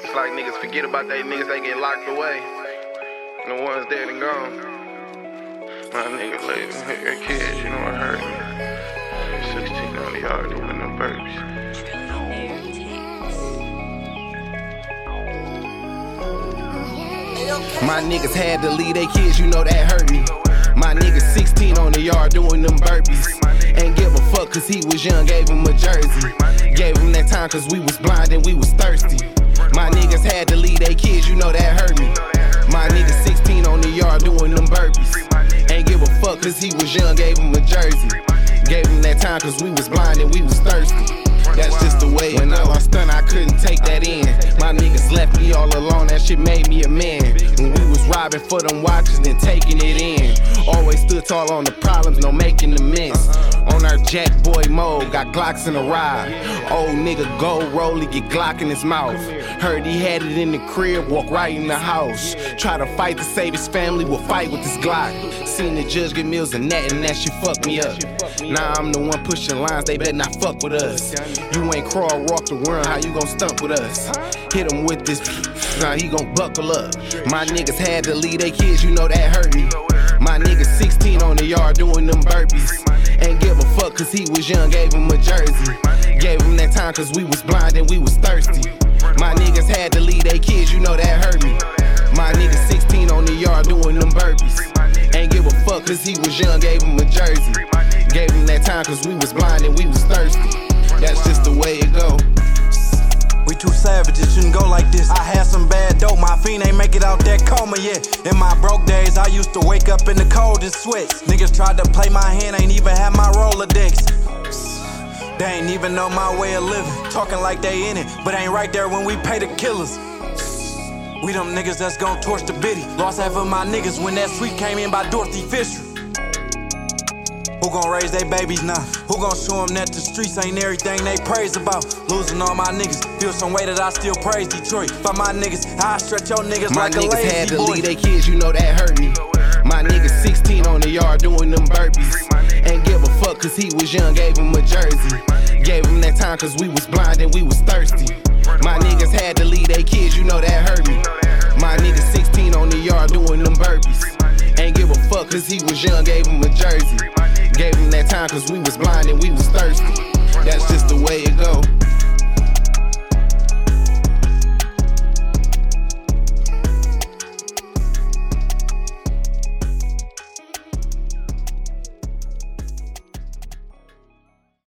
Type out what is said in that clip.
It's like niggas forget about they niggas, they get locked away. And the ones dead and gone. My nigga later, her kids, you know what hurt me. 16 on the yard doing them burpees. My niggas had to leave they kids, you know that hurt me. My niggas 16 on the yard doing them burpees. Ain't give a fuck cause he was young, gave him a jersey. Gave him that time cause we was blind and we was thirsty. My niggas had to leave they kids, you know that hurt me. My niggas 16 on the yard doing them burpees. Ain't give a fuck cause he was young, gave him a jersey. Gave him that time cause we was blind and we was thirsty. That's just the way when I lost stunned, I couldn't take that in. My niggas left me all alone, that shit made me a man. When we was robbing for them watches and taking it in. Always stood tall on the problems, no making the miss. On our Jack Boy mode, got Glocks in the ride. Old nigga gold rollie, get Glock in his mouth. Heard he had it in the crib, walk right in the house. Try to fight to save his family, will fight with this Glock. Seen the judge get meals and that shit fucked me up. Now I'm the one pushing lines, they better not fuck with us. You ain't crawl, walk the world, how you gon' stump with us? Hit him with this, now he gon' buckle up. My niggas had to leave they kids, you know that hurt me. My niggas 16 on the yard doing them burpees. Ain't give a fuck cause he was young, gave him a jersey. Gave him that time cause we was blind and we was thirsty. My niggas had to leave they kids, you know that hurt me. My niggas 16 on the yard doing them burpees. Ain't give a fuck cause he was young, gave him a jersey. Gave him that time cause we was blind and we was thirsty. That's just the way it go. We too savage, it shouldn't go like this. I had some bad dope, my fiend ain't make it out that coma yet. In my broke days, I used to wake up in the cold and sweats. Niggas tried to play my hand, ain't even had my Rolodex. They ain't even know my way of living. Talking like they in it, but ain't right there when we pay the killers. We them niggas that's gon' torch the biddy. Lost half of my niggas when that suite came in by Dorothy Fisher. Who gon' raise they babies now? Who gon' show them that the streets ain't everything they praise about? Losing all my niggas, feel some way that I still praise Detroit. By my niggas, I stretch your niggas my like a niggas lazy had to boy. leave they kids, you know that hurt me. My niggas 16 on the yard doing them burpees. Ain't give a fuck cause he was young, gave him a jersey. Gave him that time cause we was blind and we was thirsty. My niggas had to leave they kids, you know that hurt me. My niggas 16 on the yard doing them burpees. Ain't give a fuck cause he was young, gave him a jersey. Gave him that time cause we was blind and we was thirsty. That's just the way it go.